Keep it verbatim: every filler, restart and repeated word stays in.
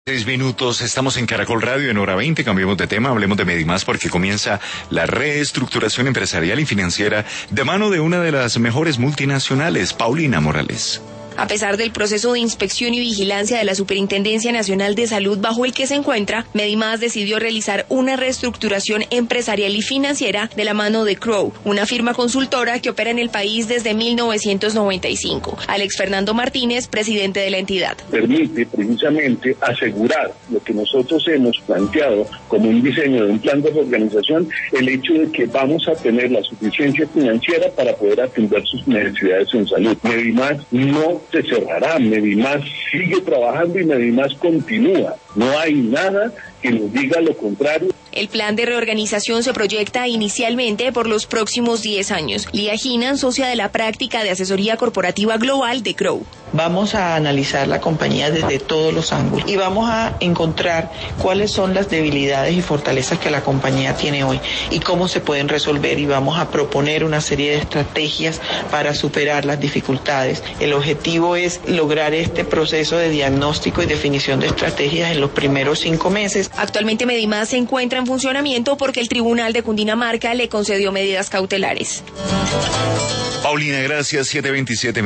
Seis minutos, estamos en Caracol Radio en hora veinte, cambiemos de tema, hablemos de Medimás porque comienza la reestructuración empresarial y financiera de mano de una de las mejores multinacionales, Paulina Morales. A pesar del proceso de inspección y vigilancia de la Superintendencia Nacional de Salud bajo el que se encuentra, Medimás decidió realizar una reestructuración empresarial y financiera de la mano de Crowe, una firma consultora que opera en el país desde mil novecientos noventa y cinco. Alex Fernando Martínez, presidente de la entidad. Permite precisamente asegurar lo que nosotros hemos planteado como un diseño de un plan de reorganización, el hecho de que vamos a tener la suficiencia financiera para poder atender sus necesidades en salud. Medimás no se cerrará, Medimás sigue trabajando y Medimás continúa. No hay nada que nos diga lo contrario. El plan de reorganización se proyecta inicialmente por los próximos diez años. Lía Ginan, socia de la práctica de asesoría corporativa global de Crowe. Vamos a analizar la compañía desde todos los ángulos y vamos a encontrar cuáles son las debilidades y fortalezas que la compañía tiene hoy y cómo se pueden resolver, y vamos a proponer una serie de estrategias para superar las dificultades. El objetivo es lograr este proceso de diagnóstico y definición de estrategias en los primeros cinco meses. Actualmente Medimás se encuentra en funcionamiento porque el Tribunal de Cundinamarca le concedió medidas cautelares. Paulina, gracias. siete veintisiete